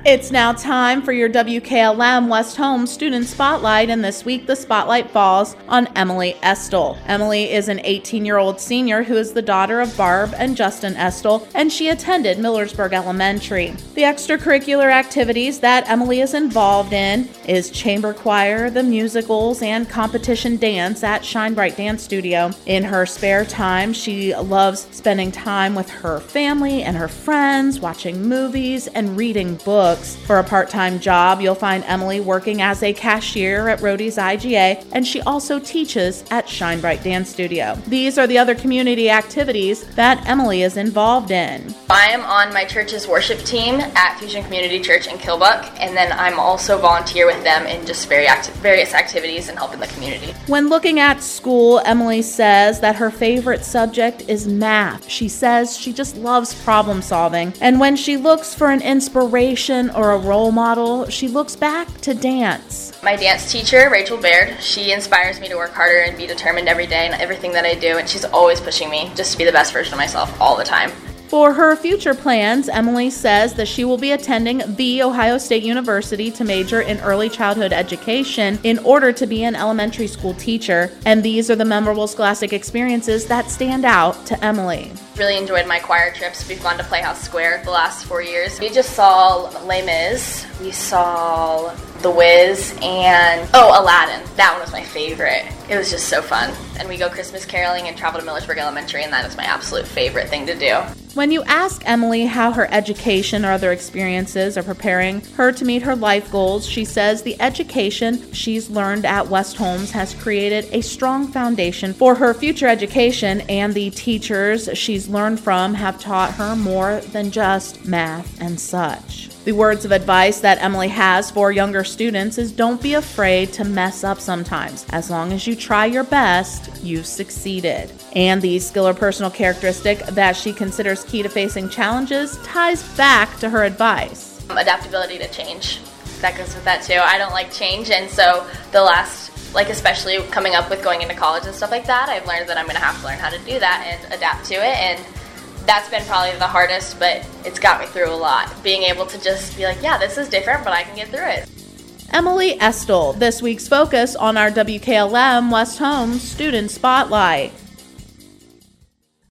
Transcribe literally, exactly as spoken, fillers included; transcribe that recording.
It's now time for your W K L M West Home Student Spotlight, and this week the spotlight falls on Emily Estel. Emily is an eighteen-year-old senior who is the daughter of Barb and Justin Estel, and she attended Millersburg Elementary. The extracurricular activities that Emily is involved in is chamber choir, the musicals, and competition dance at Shine Bright Dance Studio. In her spare time, she loves spending time with her family and her friends, watching movies, and reading books. For a part-time job, you'll find Emily working as a cashier at Rhodey's I G A, and she also teaches at Shine Bright Dance Studio. These are the other community activities that Emily is involved in. I am on my church's worship team at Fusion Community Church in Kilbuck, and then I'm also volunteer with them in just very acti- various activities and helping the community. When looking at school, Emily says that her favorite subject is math. She says she just loves problem solving, and when she looks for an inspiration or a role model, she looks back to dance. My dance teacher, Rachel Baird, she inspires me to work harder and be determined every day in everything that I do, and she's always pushing me just to be the best version of myself all the time. For her future plans, Emily says that she will be attending The Ohio State University to major in early childhood education in order to be an elementary school teacher, and these are the memorable scholastic experiences that stand out to Emily. Really enjoyed my choir trips. We've gone to Playhouse Square the last four years. We just saw Les Mis, we saw The Wiz, and oh, Aladdin. That one was my favorite. It was just so fun. And we go Christmas caroling and travel to Millersburg Elementary, and that is my absolute favorite thing to do. When you ask Emily how her education or other experiences are preparing her to meet her life goals, she says the education she's learned at West Holmes has created a strong foundation for her future education, and the teachers she's learned from have taught her more than just math and such. The words of advice that Emily has for younger students is don't be afraid to mess up sometimes. As long as you try your best, you've succeeded. And the skill or personal characteristic that she considers key to facing challenges ties back to her advice. Adaptability to change. That goes with that too. I don't like change, and so the last, like especially coming up with going into college and stuff like that, I've learned that I'm going to have to learn how to do that and adapt to it, and that's been probably the hardest, but it's got me through a lot. Being able to just be like, yeah, this is different, but I can get through it. Emily Estel, this week's focus on our W K L M West Home Student Spotlight.